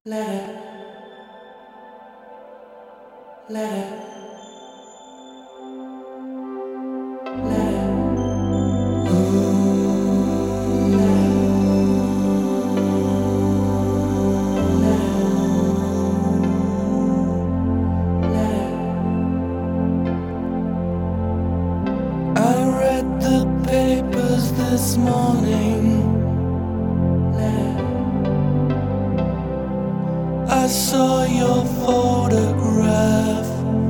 Letter, letter, letter. I read the papers this morning. I saw your photograph.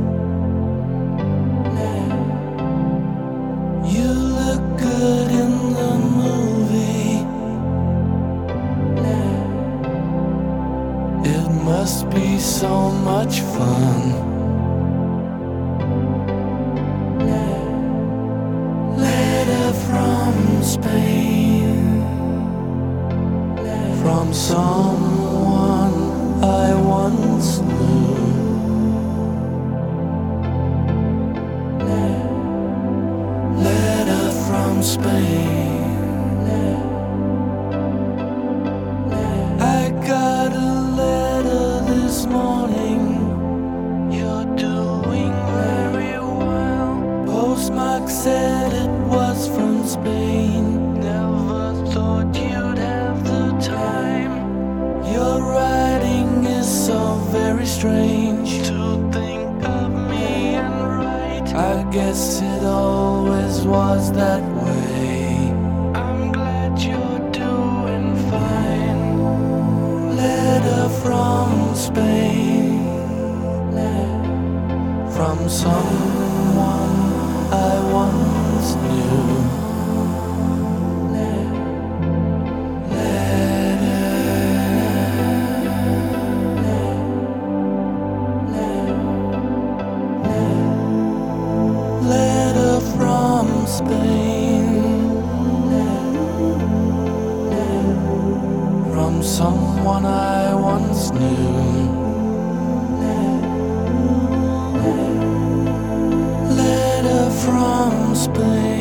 You look good in the movie. It must be so much fun. Letter from Spain, from someone I once knew. Letter from Spain. I got a letter this morning. You're doing very well. Postmark said it was from Spain. Never thought you'd have the time. Your writing is so very strange. To think of me and write, I guess it always was that way. I'm glad you're doing fine. Letter from Spain, from someone I once knew. Letter from Spain, from someone I once knew. Letter from Spain.